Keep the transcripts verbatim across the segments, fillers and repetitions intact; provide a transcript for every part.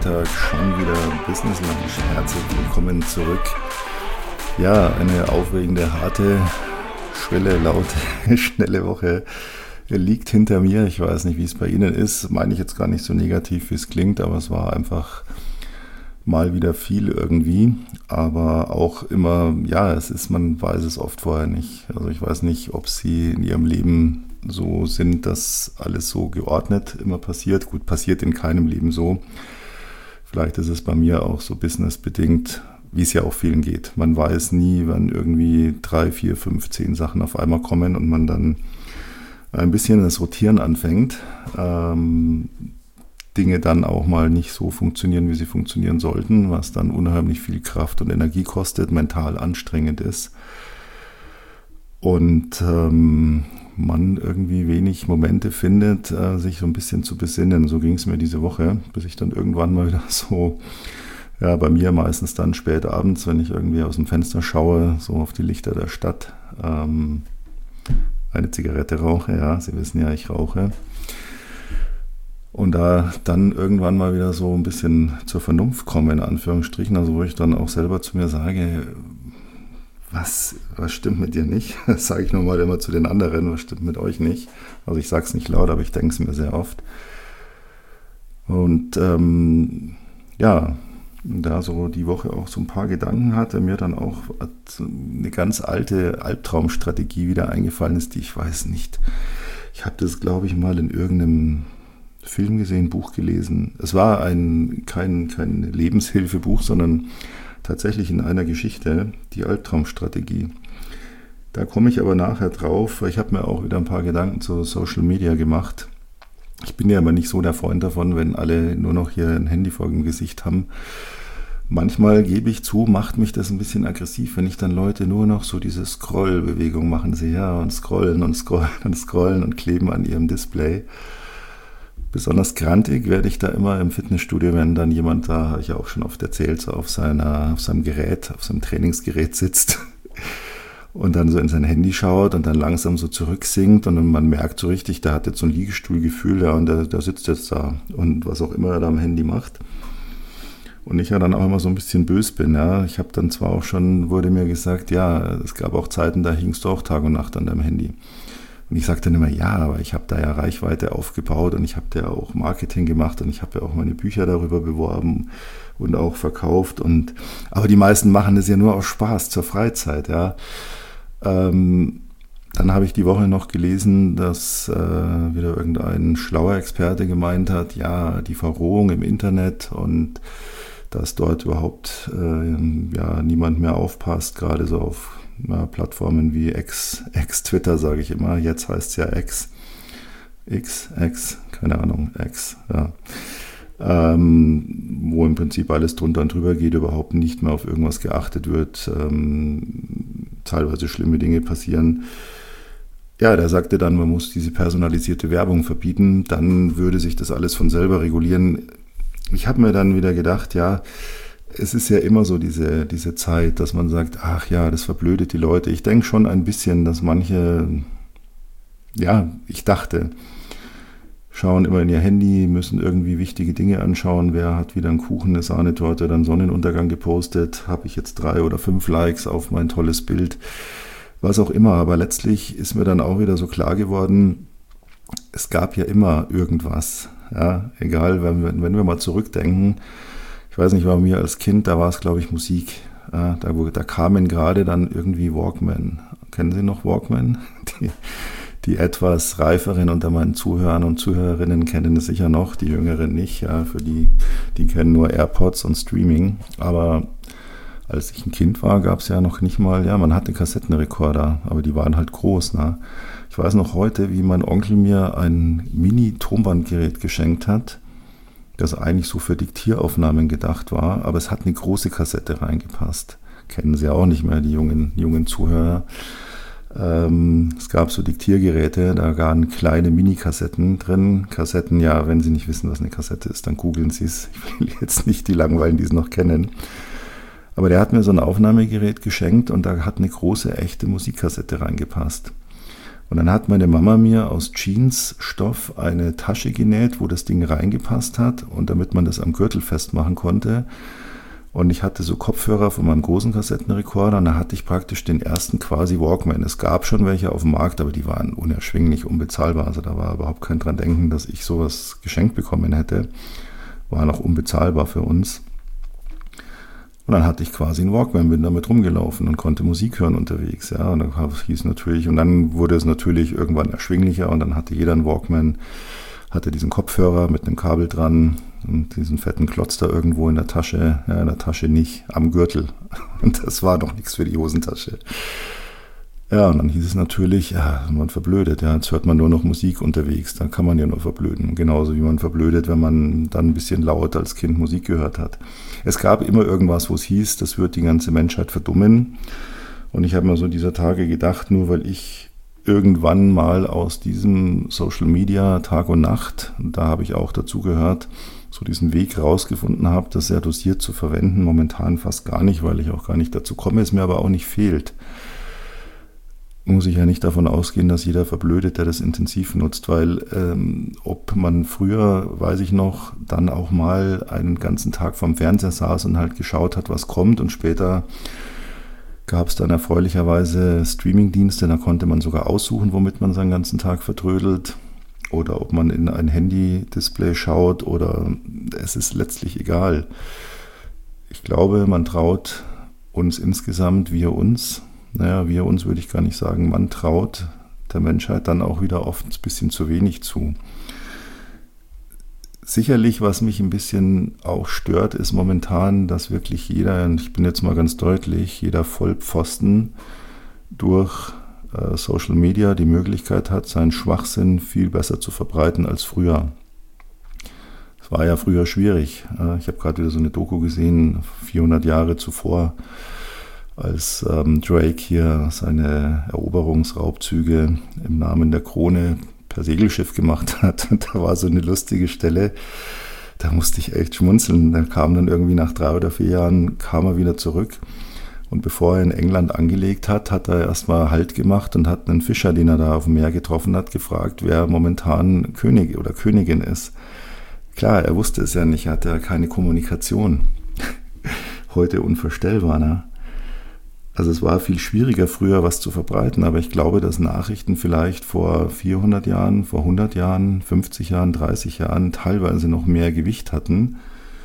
Freitag schon wieder Business Lunch. Herzlich willkommen zurück. Ja, eine aufregende, harte, schwelle, laute, schnelle Woche liegt hinter mir. Ich weiß nicht, wie es bei Ihnen ist. Meine ich jetzt gar nicht so negativ, wie es klingt, aber es war einfach mal wieder viel irgendwie. Aber auch immer, ja, es ist, man weiß es oft vorher nicht. Also ich weiß nicht, ob Sie in Ihrem Leben so sind, dass alles so geordnet immer passiert. Gut, passiert in keinem Leben so. Vielleicht ist es bei mir auch so businessbedingt, wie es ja auch vielen geht. Man weiß nie, wann irgendwie drei, vier, fünf, zehn Sachen auf einmal kommen und man dann ein bisschen das Rotieren anfängt. Ähm, Dinge dann auch mal nicht so funktionieren, wie sie funktionieren sollten, was dann unheimlich viel Kraft und Energie kostet, mental anstrengend ist. Und ähm, man irgendwie wenig Momente findet, äh, sich so ein bisschen zu besinnen. So ging es mir diese Woche, bis ich dann irgendwann mal wieder so, ja, bei mir meistens dann spät abends, wenn ich irgendwie aus dem Fenster schaue, so auf die Lichter der Stadt, ähm, eine Zigarette rauche, ja, Sie wissen ja, ich rauche. Und da dann irgendwann mal wieder so ein bisschen zur Vernunft komme, in Anführungsstrichen, also wo ich dann auch selber zu mir sage, was, was stimmt mit dir nicht? Das sage ich nochmal immer zu den anderen, was stimmt mit euch nicht? Also ich sage es nicht laut, aber ich denke es mir sehr oft. Und ähm, ja, da so die Woche auch so ein paar Gedanken hatte, mir dann auch eine ganz alte Albtraumstrategie wieder eingefallen ist, die ich weiß nicht. Ich habe das, glaube ich, mal in irgendeinem Film gesehen, Buch gelesen. Es war ein kein, kein Lebenshilfebuch, sondern tatsächlich in einer Geschichte, die Albtraumstrategie. Da komme ich aber nachher drauf. Ich habe mir auch wieder ein paar Gedanken zu Social Media gemacht. Ich bin ja aber nicht so der Freund davon, wenn alle nur noch hier ein Handy vor dem Gesicht haben. Manchmal, gebe ich zu, macht mich das ein bisschen aggressiv, wenn ich dann Leute nur noch so diese Scroll-Bewegung machen sehe, ja, und scrollen und scrollen und scrollen und kleben an ihrem Display. Besonders grantig werde ich da immer im Fitnessstudio, wenn dann jemand, da habe ich ja auch schon oft erzählt, so auf, seiner, auf seinem Gerät, auf seinem Trainingsgerät sitzt und dann so in sein Handy schaut und dann langsam so zurücksinkt und man merkt so richtig, der hat jetzt so ein Liegestuhlgefühl, ja, und der, der sitzt jetzt da und was auch immer er da am Handy macht. Und ich ja dann auch immer so ein bisschen böse bin, ja. Ich habe dann zwar auch schon, wurde mir gesagt, ja, es gab auch Zeiten, da hingst du auch Tag und Nacht an deinem Handy. Und ich sage dann immer, ja, aber ich habe da ja Reichweite aufgebaut und ich habe da ja auch Marketing gemacht und ich habe ja auch meine Bücher darüber beworben und auch verkauft. Und aber die meisten machen das ja nur aus Spaß, zur Freizeit, ja. Ähm, dann habe ich die Woche noch gelesen, dass äh, wieder irgendein schlauer Experte gemeint hat, ja, die Verrohung im Internet und dass dort überhaupt äh, ja, niemand mehr aufpasst, gerade so auf ja, Plattformen wie X, X-Twitter, sage ich immer, jetzt heißt es ja X, X, X, keine Ahnung, X, ja. Ähm, wo im Prinzip alles drunter und drüber geht, überhaupt nicht mehr auf irgendwas geachtet wird, ähm, teilweise schlimme Dinge passieren. Ja, der sagte dann, man muss diese personalisierte Werbung verbieten, dann würde sich das alles von selber regulieren. Ich habe mir dann wieder gedacht, ja, es ist ja immer so diese, diese Zeit, dass man sagt, ach ja, das verblödet die Leute. Ich denke schon ein bisschen, dass manche, ja, ich dachte, schauen immer in ihr Handy, müssen irgendwie wichtige Dinge anschauen. Wer hat wieder einen Kuchen, eine Sahnetorte oder einen Sonnenuntergang gepostet? Habe ich jetzt drei oder fünf Likes auf mein tolles Bild? Was auch immer. Aber letztlich ist mir dann auch wieder so klar geworden, es gab ja immer irgendwas. Ja, egal, wenn wir, wenn wir mal zurückdenken, ich weiß nicht, bei mir als Kind, da war es, glaube ich, Musik. Ja, da, da kamen gerade dann irgendwie Walkman. Kennen Sie noch Walkman? Die, die etwas reiferen unter meinen Zuhörern und Zuhörerinnen kennen es sicher noch, die Jüngeren nicht. Ja, für die, die kennen nur AirPods und Streaming. Aber als ich ein Kind war, gab es ja noch nicht mal, ja, man hatte Kassettenrekorder, aber die waren halt groß. Ne? Ich weiß noch heute, wie mein Onkel mir ein Mini-Tonbandgerät geschenkt hat, das eigentlich so für Diktieraufnahmen gedacht war, aber es hat eine große Kassette reingepasst. Kennen Sie auch nicht mehr, die jungen, jungen Zuhörer. Ähm, es gab so Diktiergeräte, da waren kleine Mini-Kassetten drin. Kassetten, ja, wenn Sie nicht wissen, was eine Kassette ist, dann googeln Sie es. Ich will jetzt nicht die langweilen, die es noch kennen. Aber der hat mir so ein Aufnahmegerät geschenkt und da hat eine große, echte Musikkassette reingepasst. Und dann hat meine Mama mir aus Jeansstoff eine Tasche genäht, wo das Ding reingepasst hat und damit man das am Gürtel festmachen konnte. Und ich hatte so Kopfhörer von meinem großen Kassettenrekorder und da hatte ich praktisch den ersten quasi Walkman. Es gab schon welche auf dem Markt, aber die waren unerschwinglich, unbezahlbar. Also da war überhaupt kein dran denken, dass ich sowas geschenkt bekommen hätte. War noch unbezahlbar für uns. Und dann hatte ich quasi einen Walkman, bin damit rumgelaufen und konnte Musik hören unterwegs. Ja, und dann hieß natürlich, und dann wurde es natürlich irgendwann erschwinglicher und dann hatte jeder einen Walkman, hatte diesen Kopfhörer mit einem Kabel dran und diesen fetten Klotz da irgendwo in der Tasche, ja, in der Tasche nicht, am Gürtel. Und das war doch nichts für die Hosentasche. Ja, und dann hieß es natürlich, ja, man verblödet, ja, jetzt hört man nur noch Musik unterwegs, dann kann man ja nur verblöden. Genauso wie man verblödet, wenn man dann ein bisschen laut als Kind Musik gehört hat. Es gab immer irgendwas, wo es hieß, das wird die ganze Menschheit verdummen. Und ich habe mir so dieser Tage gedacht, nur weil ich irgendwann mal aus diesem Social Media Tag und Nacht, und da habe ich auch dazu gehört, so diesen Weg rausgefunden habe, das sehr dosiert zu verwenden, momentan fast gar nicht, weil ich auch gar nicht dazu komme, es mir aber auch nicht fehlt. Muss ich ja nicht davon ausgehen, dass jeder verblödet, der das intensiv nutzt, weil ähm, ob man früher, weiß ich noch, dann auch mal einen ganzen Tag vorm Fernseher saß und halt geschaut hat, was kommt und später gab es dann erfreulicherweise Streamingdienste, da konnte man sogar aussuchen, womit man seinen ganzen Tag vertrödelt oder ob man in ein Handy-Display schaut oder es ist letztlich egal. Ich glaube, man traut uns insgesamt, wir uns, naja, wir uns würde ich gar nicht sagen, man traut der Menschheit dann auch wieder oft ein bisschen zu wenig zu. Sicherlich, was mich ein bisschen auch stört, ist momentan, dass wirklich jeder, und ich bin jetzt mal ganz deutlich, jeder Vollpfosten durch äh, Social Media die Möglichkeit hat, seinen Schwachsinn viel besser zu verbreiten als früher. Es war ja früher schwierig. Äh, ich habe gerade wieder so eine Doku gesehen, vierhundert Jahre zuvor, als ähm, Drake hier seine Eroberungsraubzüge im Namen der Krone per Segelschiff gemacht hat. Und da war so eine lustige Stelle, da musste ich echt schmunzeln. Da kam dann irgendwie nach drei oder vier Jahren, kam er wieder zurück. Und bevor er in England angelegt hat, hat er erstmal Halt gemacht und hat einen Fischer, den er da auf dem Meer getroffen hat, gefragt, wer momentan König oder Königin ist. Klar, er wusste es ja nicht, er hatte ja keine Kommunikation. Heute unvorstellbar, ne? Also es war viel schwieriger früher, was zu verbreiten, aber ich glaube, dass Nachrichten vielleicht vor vierhundert Jahren, vor hundert Jahren, fünfzig Jahren, dreißig Jahren teilweise noch mehr Gewicht hatten,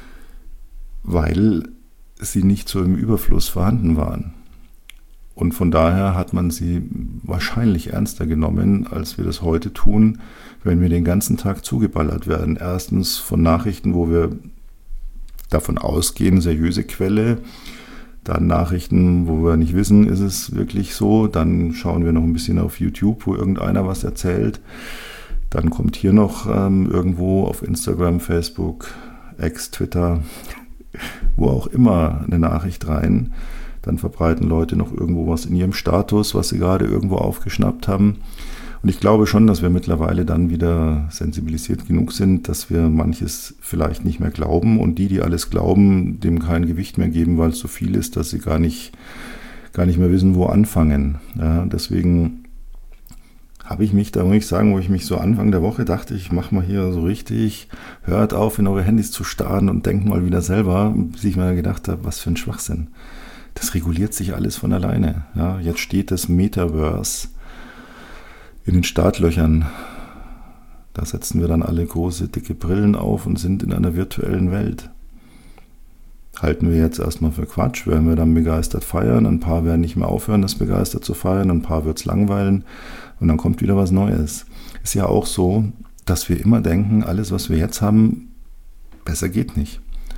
weil sie nicht so im Überfluss vorhanden waren. Und von daher hat man sie wahrscheinlich ernster genommen, als wir das heute tun, wenn wir den ganzen Tag zugeballert werden. Erstens von Nachrichten, wo wir davon ausgehen, seriöse Quelle, dann Nachrichten, wo wir nicht wissen, ist es wirklich so. Dann schauen wir noch ein bisschen auf YouTube, wo irgendeiner was erzählt. Dann kommt hier noch ähm, irgendwo auf Instagram, Facebook, X, Twitter, wo auch immer eine Nachricht rein. Dann verbreiten Leute noch irgendwo was in ihrem Status, was sie gerade irgendwo aufgeschnappt haben. Und ich glaube schon, dass wir mittlerweile dann wieder sensibilisiert genug sind, dass wir manches vielleicht nicht mehr glauben und die, die alles glauben, dem kein Gewicht mehr geben, weil es so viel ist, dass sie gar nicht, gar nicht mehr wissen, wo anfangen. Ja, deswegen habe ich mich, da muss ich sagen, wo ich mich so Anfang der Woche dachte, ich mache mal hier so richtig, hört auf, in eure Handys zu starren und denkt mal wieder selber, bis ich mir gedacht habe, was für ein Schwachsinn. Das reguliert sich alles von alleine. Ja, jetzt steht das Metaverse in den Startlöchern. Da setzen wir dann alle große, dicke Brillen auf und sind in einer virtuellen Welt. Halten wir jetzt erstmal für Quatsch, werden wir dann begeistert feiern, ein paar werden nicht mehr aufhören, das begeistert zu feiern, ein paar wird es langweilen und dann kommt wieder was Neues. Ist ja auch so, dass wir immer denken, alles, was wir jetzt haben, besser geht nicht.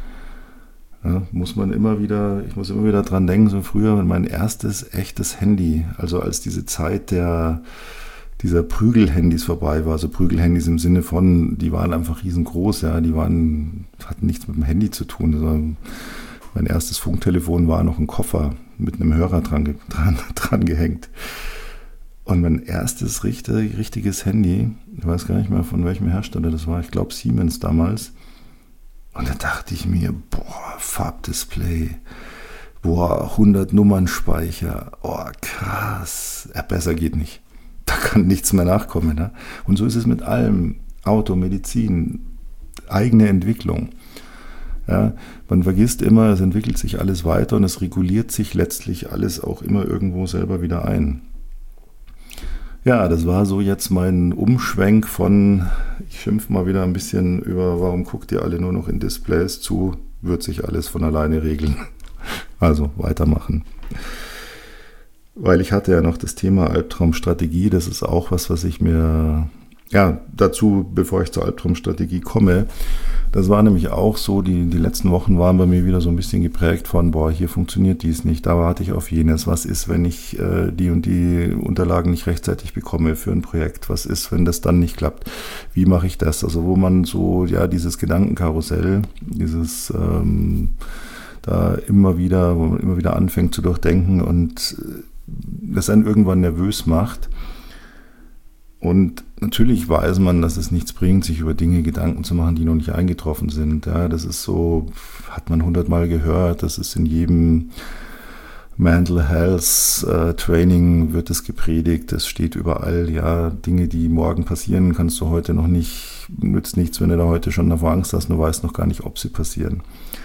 Ja, muss man immer wieder, ich muss immer wieder dran denken, so früher mein erstes echtes Handy, also als diese Zeit der dieser Prügelhandys vorbei war, also Prügelhandys im Sinne von, die waren einfach riesengroß, ja, die waren, hatten nichts mit dem Handy zu tun. Also mein erstes Funktelefon war noch ein Koffer mit einem Hörer dran, dran, dran gehängt. Und mein erstes richtig, richtiges Handy, ich weiß gar nicht mehr von welchem Hersteller das war, ich glaube Siemens damals. Und da dachte ich mir, boah, Farbdisplay, boah, hundert Nummernspeicher, oh krass, ja, besser geht nicht. da kann nichts mehr nachkommen. Ne? Und so ist es mit allem. Auto, Medizin, eigene Entwicklung. Ja, man vergisst immer, es entwickelt sich alles weiter und es reguliert sich letztlich alles auch immer irgendwo selber wieder ein. Ja, das war so jetzt mein Umschwenk von, ich schimpfe mal wieder ein bisschen über, warum guckt ihr alle nur noch in Displays zu, wird sich alles von alleine regeln. Also weitermachen. Weil ich hatte ja noch das Thema Albtraumstrategie, das ist auch was, was ich mir, ja, dazu, bevor ich zur Albtraumstrategie komme, das war nämlich auch so, die, die letzten Wochen waren bei mir wieder so ein bisschen geprägt von, boah, hier funktioniert dies nicht, da warte ich auf jenes. Was ist, wenn ich äh, die und die Unterlagen nicht rechtzeitig bekomme für ein Projekt? Was ist, wenn das dann nicht klappt? Wie mache ich das? Also wo man so, ja, dieses Gedankenkarussell, dieses ähm, da immer wieder, wo man immer wieder anfängt zu durchdenken und das einen irgendwann nervös macht. Und natürlich weiß man, dass es nichts bringt, sich über Dinge Gedanken zu machen, die noch nicht eingetroffen sind. Ja, das ist so, hat man hundertmal gehört, das ist in jedem Mental Health äh, Training wird es gepredigt, das steht überall. Ja, Dinge, die morgen passieren, kannst du heute noch nicht, nützt nichts, wenn du da heute schon davor Angst hast, du weißt noch gar nicht, ob sie passieren.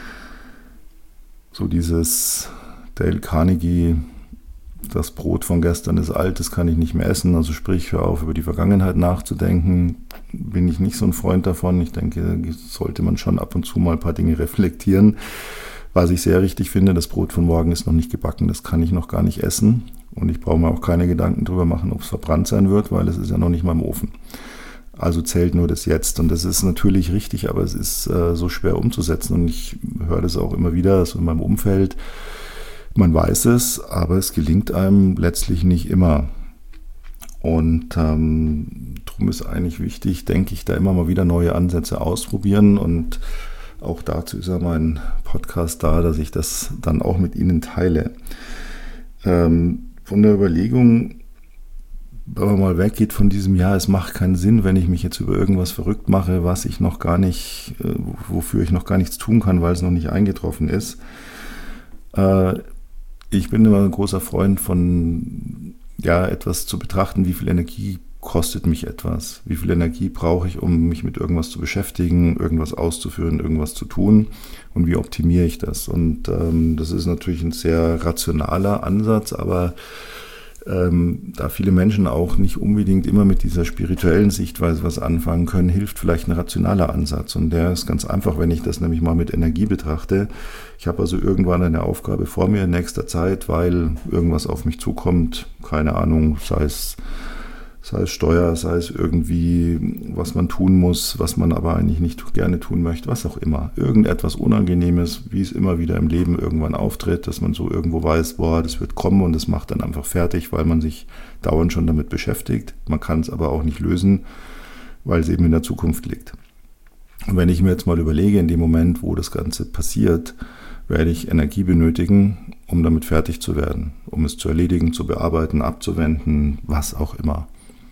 So dieses Dale Carnegie, das Brot von gestern ist alt, das kann ich nicht mehr essen. Also sprich, hör auf, über die Vergangenheit nachzudenken. Bin ich nicht so ein Freund davon. Ich denke, sollte man schon ab und zu mal ein paar Dinge reflektieren. Was ich sehr richtig finde, das Brot von morgen ist noch nicht gebacken, das kann ich noch gar nicht essen. Und ich brauche mir auch keine Gedanken darüber machen, ob es verbrannt sein wird, weil es ist ja noch nicht mal im Ofen. Also zählt nur das Jetzt. Und das ist natürlich richtig, aber es ist äh, so schwer umzusetzen. Und ich höre das auch immer wieder, so in meinem Umfeld. Man weiß es, aber es gelingt einem letztlich nicht immer. Und ähm, darum ist eigentlich wichtig, denke ich, da immer mal wieder neue Ansätze ausprobieren. Und auch dazu ist ja mein Podcast da, dass ich das dann auch mit Ihnen teile. Ähm, von der Überlegung, wenn man mal weggeht von diesem Jahr, es macht keinen Sinn, wenn ich mich jetzt über irgendwas verrückt mache, was ich noch gar nicht, äh, wofür ich noch gar nichts tun kann, weil es noch nicht eingetroffen ist. Äh, Ich bin immer ein großer Freund von, ja, etwas zu betrachten, wie viel Energie kostet mich etwas, wie viel Energie brauche ich, um mich mit irgendwas zu beschäftigen, irgendwas auszuführen, irgendwas zu tun und wie optimiere ich das. Und ähm, das ist natürlich ein sehr rationaler Ansatz, aber ähm, da viele Menschen auch nicht unbedingt immer mit dieser spirituellen Sichtweise was anfangen können, hilft vielleicht ein rationaler Ansatz. Und der ist ganz einfach, wenn ich das nämlich mal mit Energie betrachte. Ich habe also irgendwann eine Aufgabe vor mir in nächster Zeit, weil irgendwas auf mich zukommt, keine Ahnung, sei es, sei es Steuer, sei es irgendwie, was man tun muss, was man aber eigentlich nicht gerne tun möchte, was auch immer. Irgendetwas Unangenehmes, wie es immer wieder im Leben irgendwann auftritt, dass man so irgendwo weiß, boah, das wird kommen und das macht dann einfach fertig, weil man sich dauernd schon damit beschäftigt. Man kann es aber auch nicht lösen, weil es eben in der Zukunft liegt. Und wenn ich mir jetzt mal überlege, in dem Moment, wo das Ganze passiert, werde ich Energie benötigen, um damit fertig zu werden, um es zu erledigen, zu bearbeiten, abzuwenden, was auch immer.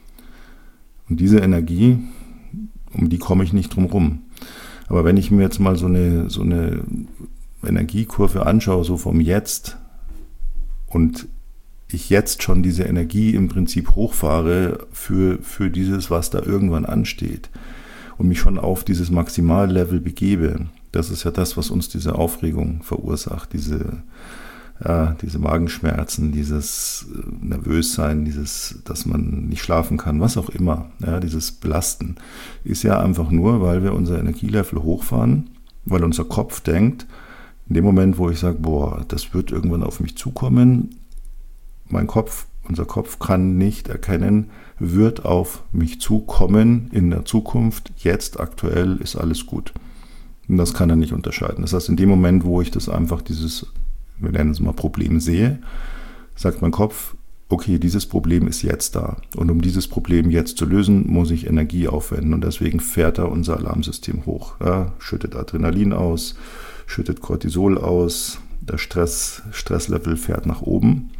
Und diese Energie, um die komme ich nicht drum rum. Aber wenn ich mir jetzt mal so eine, so eine Energiekurve anschaue, so vom Jetzt, und ich jetzt schon diese Energie im Prinzip hochfahre für, für dieses, was da irgendwann ansteht und mich schon auf dieses Maximallevel begebe, das ist ja das, was uns diese Aufregung verursacht, diese Ja, diese Magenschmerzen, dieses Nervössein, dieses, dass man nicht schlafen kann, was auch immer, ja, dieses Belasten, ist ja einfach nur, weil wir unser Energielevel hochfahren, weil unser Kopf denkt, in dem Moment, wo ich sage, boah, das wird irgendwann auf mich zukommen, mein Kopf, unser Kopf kann nicht erkennen, wird auf mich zukommen in der Zukunft, jetzt aktuell ist alles gut. Und das kann er nicht unterscheiden. Das heißt, in dem Moment, wo ich das einfach dieses wir nennen es mal Problem sehe, sagt mein Kopf, okay, dieses Problem ist jetzt da. Und um dieses Problem jetzt zu lösen, muss ich Energie aufwenden. Und deswegen fährt er unser Alarmsystem hoch. Ja, schüttet Adrenalin aus, schüttet Cortisol aus, der Stress, Stresslevel fährt nach oben.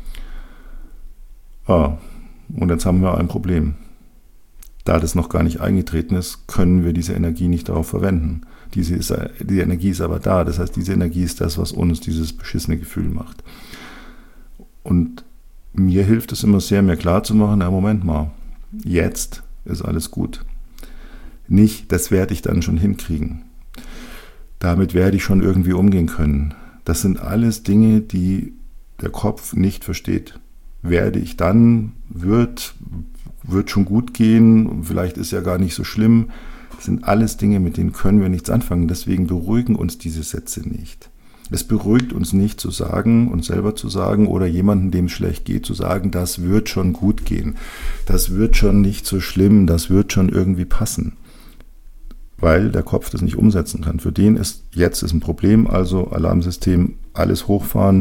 Ah, und jetzt haben wir ein Problem. Da das noch gar nicht eingetreten ist, können wir diese Energie nicht darauf verwenden. Diese, ist, die Energie ist aber da. Das heißt, diese Energie ist das, was uns dieses beschissene Gefühl macht. Und mir hilft es immer sehr, mir klarzumachen, ja, Moment mal, Jetzt ist alles gut. Nicht, das werde ich dann schon hinkriegen. Damit werde ich schon irgendwie umgehen können. Das sind alles Dinge, die der Kopf nicht versteht. Werde ich dann, wird, wird schon gut gehen, vielleicht ist ja gar nicht so schlimm. Das sind alles Dinge, mit denen können wir nichts anfangen. Deswegen beruhigen uns diese Sätze nicht. Es beruhigt uns nicht zu sagen, uns selber zu sagen oder jemandem, dem es schlecht geht, zu sagen, das wird schon gut gehen. Das wird schon nicht so schlimm, das wird schon irgendwie passen. Weil der Kopf das nicht umsetzen kann. Für den ist jetzt ist ein Problem, also Alarmsystem, alles hochfahren.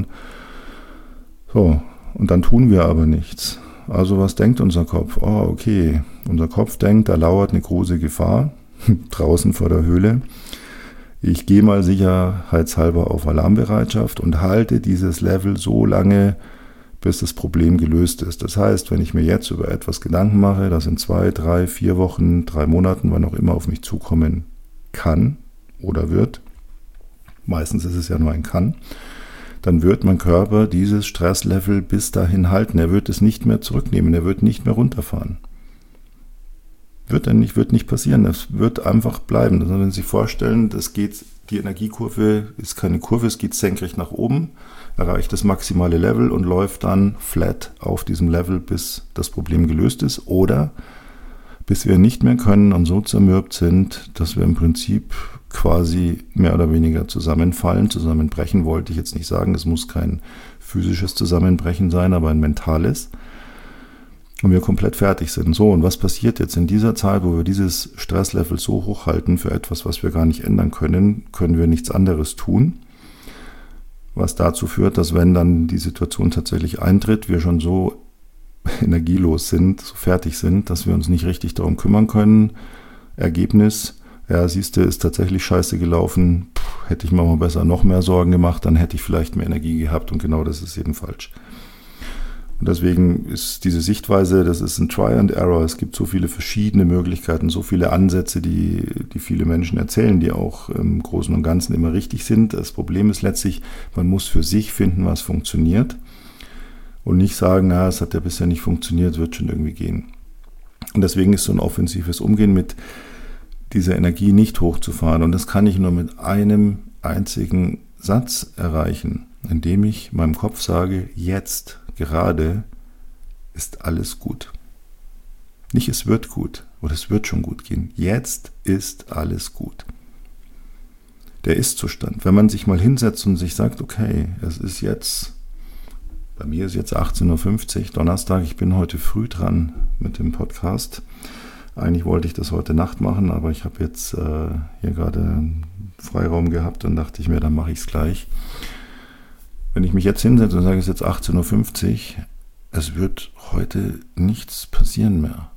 So, und dann tun wir aber nichts. Also was denkt unser Kopf? Oh, okay, unser Kopf denkt, da lauert eine große Gefahr draußen vor der Höhle. Ich gehe mal sicherheitshalber auf Alarmbereitschaft und halte dieses Level so lange, bis das Problem gelöst ist. Das heißt, wenn ich mir jetzt über etwas Gedanken mache, das in zwei, drei, vier Wochen, drei Monaten, wann auch immer auf mich zukommen kann oder wird, meistens ist es ja nur ein Kann, dann wird mein Körper dieses Stresslevel bis dahin halten. Er wird es nicht mehr zurücknehmen, er wird nicht mehr runterfahren. Wird dann nicht, wird nicht passieren, es wird einfach bleiben. Also wenn Sie sich vorstellen, das geht, die Energiekurve ist keine Kurve, es geht senkrecht nach oben, erreicht das maximale Level und läuft dann flat auf diesem Level, bis das Problem gelöst ist oder bis wir nicht mehr können und so zermürbt sind, dass wir im Prinzip quasi mehr oder weniger zusammenfallen. Zusammenbrechen wollte ich jetzt nicht sagen, es muss kein physisches Zusammenbrechen sein, aber ein mentales. Und wir komplett fertig sind. So, und was passiert jetzt in dieser Zeit, wo wir dieses Stresslevel so hoch halten für etwas, was wir gar nicht ändern können, können wir nichts anderes tun, was dazu führt, dass wenn dann die Situation tatsächlich eintritt, wir schon so energielos sind, so fertig sind, dass wir uns nicht richtig darum kümmern können. Ergebnis, ja, siehst du, ist tatsächlich scheiße gelaufen, Puh, hätte ich mir mal besser noch mehr Sorgen gemacht, dann hätte ich vielleicht mehr Energie gehabt und genau das ist eben falsch. Und deswegen ist diese Sichtweise, das ist ein Try and Error. Es gibt so viele verschiedene Möglichkeiten, so viele Ansätze, die, die viele Menschen erzählen, die auch im Großen und Ganzen immer richtig sind. Das Problem ist letztlich, man muss für sich finden, was funktioniert und nicht sagen, na, es hat ja bisher nicht funktioniert, wird schon irgendwie gehen. Und deswegen ist so ein offensives Umgehen mit dieser Energie nicht hochzufahren. Und das kann ich nur mit einem einzigen Satz erreichen, indem ich meinem Kopf sage, jetzt gerade ist alles gut. Nicht es wird gut oder es wird schon gut gehen. Jetzt ist alles gut. Der Ist-Zustand. Wenn man sich mal hinsetzt und sich sagt, okay, es ist jetzt, bei mir ist jetzt achtzehn Uhr fünfzig, Donnerstag, ich bin heute früh dran mit dem Podcast. Eigentlich wollte ich das heute Nacht machen, aber ich habe jetzt äh, hier gerade einen Freiraum gehabt und dachte ich mir, dann mache ich es gleich. Wenn ich mich jetzt hinsetze und sage, es ist jetzt achtzehn Uhr fünfzig, es wird heute nichts passieren mehr.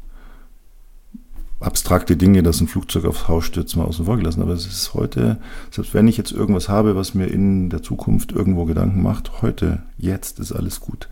Abstrakte Dinge, dass ein Flugzeug aufs Haus stürzt, mal außen vor gelassen, aber es ist heute, selbst wenn ich jetzt irgendwas habe, was mir in der Zukunft irgendwo Gedanken macht, heute, jetzt ist alles gut.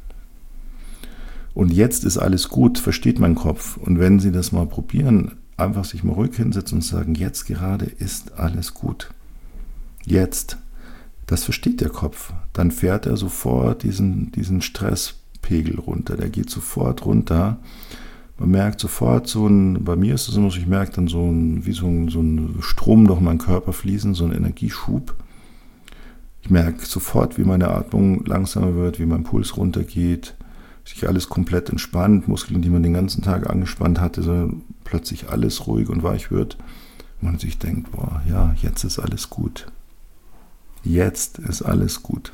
Und jetzt ist alles gut, versteht mein Kopf. Und wenn Sie das mal probieren, einfach sich mal ruhig hinsetzen und sagen, jetzt gerade ist alles gut. Jetzt. Das versteht der Kopf. Dann fährt er sofort diesen, diesen Stresspegel runter. Der geht sofort runter. Man merkt sofort so ein, bei mir ist es immer so, ich merke dann so ein, wie so ein, so ein Strom durch meinen Körper fließen, so ein Energieschub. Ich merke sofort, wie meine Atmung langsamer wird, wie mein Puls runtergeht, sich alles komplett entspannt, Muskeln, die man den ganzen Tag angespannt hatte, so plötzlich alles ruhig und weich wird. Und man sich denkt, boah, ja, jetzt ist alles gut. Jetzt ist alles gut.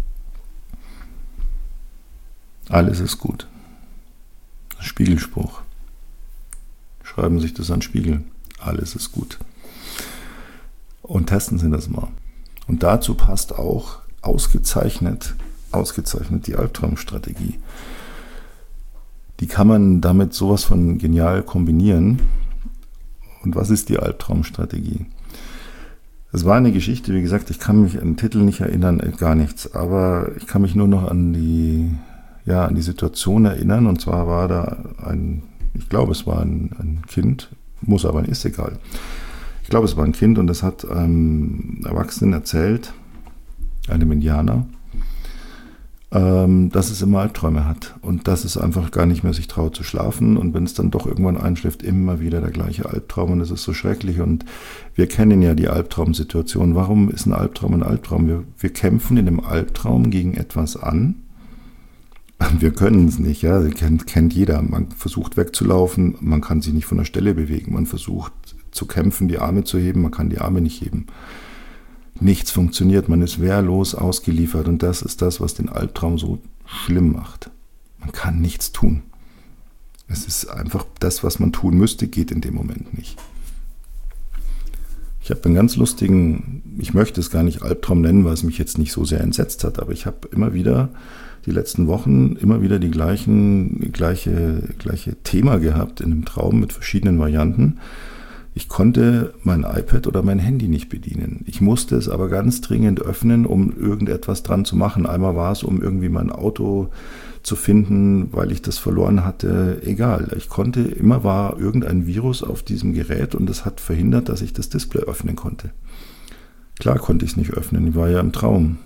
Alles ist gut. Spiegelspruch. Schreiben Sie sich das an den Spiegel. Alles ist gut. Und testen Sie das mal. Und dazu passt auch ausgezeichnet, ausgezeichnet die Albtraumstrategie. Die kann man damit sowas von genial kombinieren. Und was ist die Albtraumstrategie? Es war eine Geschichte, wie gesagt, ich kann mich an den Titel nicht erinnern, gar nichts, aber ich kann mich nur noch an die, ja, an die Situation erinnern. Und zwar war da ein, ich glaube, es war ein, ein Kind, muss aber, ist egal. Ich glaube, es war ein Kind und das hat einem Erwachsenen erzählt, einem Indianer, ähm, dass es immer Albträume hat und dass es einfach gar nicht mehr sich traut zu schlafen und wenn es dann doch irgendwann einschläft, immer wieder der gleiche Albtraum und es ist so schrecklich und wir kennen ja die Albtraumsituation. Warum ist ein Albtraum ein Albtraum? Wir, wir kämpfen in dem Albtraum gegen etwas an. Wir können es nicht, ja, das kennt, kennt jeder. Man versucht wegzulaufen, man kann sich nicht von der Stelle bewegen. Man versucht zu kämpfen, die Arme zu heben, man kann die Arme nicht heben. Nichts funktioniert, man ist wehrlos ausgeliefert und das ist das, was den Albtraum so schlimm macht. Man kann nichts tun. Es ist einfach das, was man tun müsste, geht in dem Moment nicht. Ich habe einen ganz lustigen, ich möchte es gar nicht Albtraum nennen, weil es mich jetzt nicht so sehr entsetzt hat, aber ich habe immer wieder die letzten Wochen immer wieder die gleichen, gleiche, gleiche Thema gehabt in einem Traum mit verschiedenen Varianten. Ich konnte mein iPad oder mein Handy nicht bedienen. Ich musste es aber ganz dringend öffnen, um irgendetwas dran zu machen. Einmal war es, um irgendwie mein Auto zu finden, weil ich das verloren hatte. Egal. Ich konnte, immer war irgendein Virus auf diesem Gerät und das hat verhindert, dass ich das Display öffnen konnte. Klar konnte ich es nicht öffnen. Ich war ja im Traum.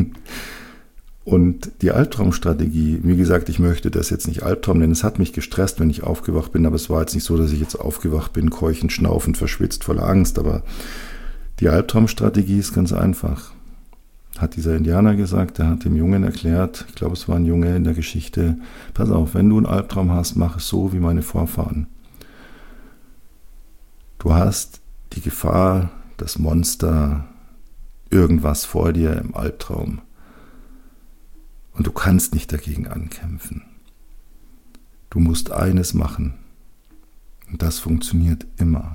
Und die Albtraumstrategie, wie gesagt, ich möchte das jetzt nicht Albtraum nennen, es hat mich gestresst, wenn ich aufgewacht bin, aber es war jetzt nicht so, dass ich jetzt aufgewacht bin, keuchend, schnaufend, verschwitzt, voller Angst, aber die Albtraumstrategie ist ganz einfach. Hat dieser Indianer gesagt, der hat dem Jungen erklärt, ich glaube, es war ein Junge in der Geschichte, pass auf, wenn du einen Albtraum hast, mach es so wie meine Vorfahren. Du hast die Gefahr, das Monster, irgendwas vor dir im Albtraum. Und du kannst nicht dagegen ankämpfen. Du musst eines machen. Und das funktioniert immer.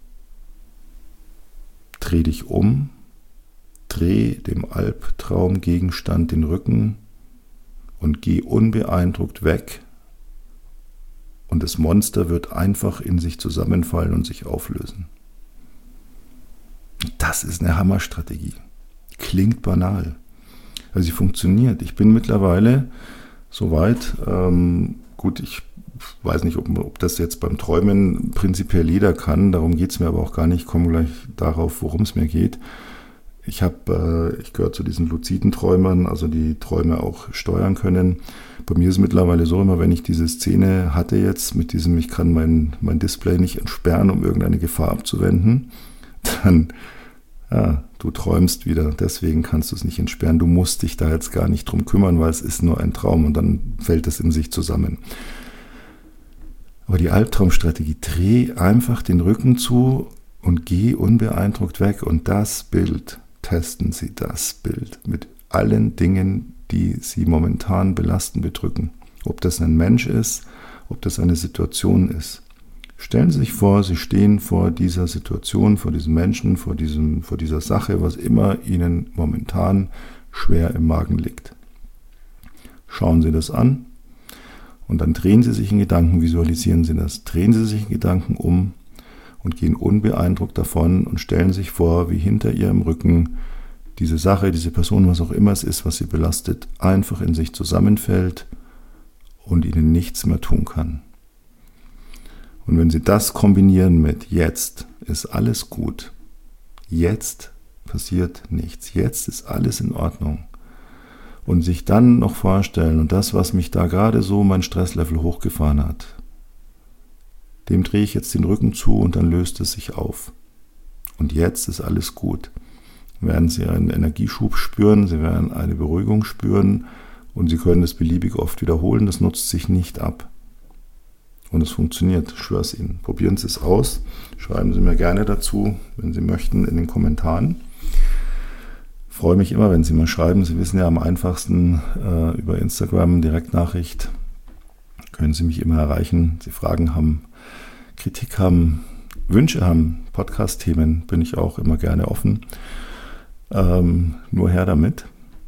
Dreh dich um, dreh dem Albtraumgegenstand den Rücken und geh unbeeindruckt weg. Und das Monster wird einfach in sich zusammenfallen und sich auflösen. Das ist eine Hammerstrategie. Klingt banal. Also sie funktioniert. Ich bin mittlerweile soweit, ähm, gut, ich weiß nicht, ob, ob das jetzt beim Träumen prinzipiell jeder kann, darum geht es mir aber auch gar nicht, ich komme gleich darauf, worum es mir geht. Ich habe, äh, ich gehöre zu diesen luziden Träumern, also die Träume auch steuern können. Bei mir ist es mittlerweile so, immer wenn ich diese Szene hatte jetzt mit diesem, ich kann mein, mein Display nicht entsperren, um irgendeine Gefahr abzuwenden, dann ja, du träumst wieder, deswegen kannst du es nicht entsperren. Du musst dich da jetzt gar nicht drum kümmern, weil es ist nur ein Traum und dann fällt es in sich zusammen. Aber die Albtraumstrategie, dreh einfach den Rücken zu und geh unbeeindruckt weg. Und das Bild, testen Sie das Bild mit allen Dingen, die Sie momentan belasten, bedrücken. Ob das ein Mensch ist, ob das eine Situation ist. Stellen Sie sich vor, Sie stehen vor dieser Situation, vor diesem Menschen, vor, diesem, vor dieser Sache, was immer Ihnen momentan schwer im Magen liegt. Schauen Sie das an und dann drehen Sie sich in Gedanken, visualisieren Sie das, drehen Sie sich in Gedanken um und gehen unbeeindruckt davon und stellen sich vor, wie hinter Ihrem Rücken diese Sache, diese Person, was auch immer es ist, was Sie belastet, einfach in sich zusammenfällt und Ihnen nichts mehr tun kann. Und wenn Sie das kombinieren mit jetzt ist alles gut, jetzt passiert nichts, jetzt ist alles in Ordnung und sich dann noch vorstellen und das, was mich da gerade so mein Stresslevel hochgefahren hat, dem drehe ich jetzt den Rücken zu und dann löst es sich auf. Und jetzt ist alles gut. Werden Sie einen Energieschub spüren, Sie werden eine Beruhigung spüren und Sie können es beliebig oft wiederholen, das nutzt sich nicht ab. Und es funktioniert, ich schwöre es Ihnen. Probieren Sie es aus. Schreiben Sie mir gerne dazu, wenn Sie möchten, in den Kommentaren. Ich freue mich immer, wenn Sie mir schreiben. Sie wissen ja am einfachsten äh, über Instagram, Direktnachricht. Können Sie mich immer erreichen. Sie Fragen haben, Kritik haben, Wünsche haben, Podcast-Themen, bin ich auch immer gerne offen. Ähm, nur her damit.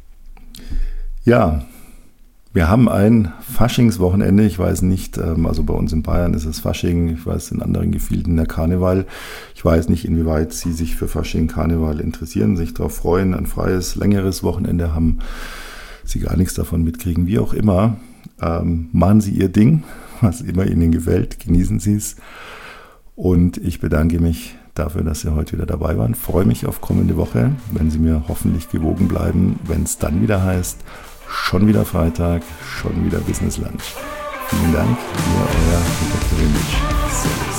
Ja, wir haben ein Faschingswochenende, ich weiß nicht, also bei uns in Bayern ist es Fasching, ich weiß in anderen Gefilden der Karneval. Ich weiß nicht, inwieweit Sie sich für Fasching, Karneval interessieren, sich darauf freuen, ein freies, längeres Wochenende haben, Sie gar nichts davon mitkriegen, wie auch immer. Ähm, machen Sie Ihr Ding, was immer Ihnen gefällt, genießen Sie es. Und ich bedanke mich dafür, dass Sie heute wieder dabei waren. Freue mich auf kommende Woche, wenn Sie mir hoffentlich gewogen bleiben, wenn es dann wieder heißt, Schon wieder Freitag, schon wieder Business Lunch. Vielen Dank, ihr euer Peter Kirimitsch.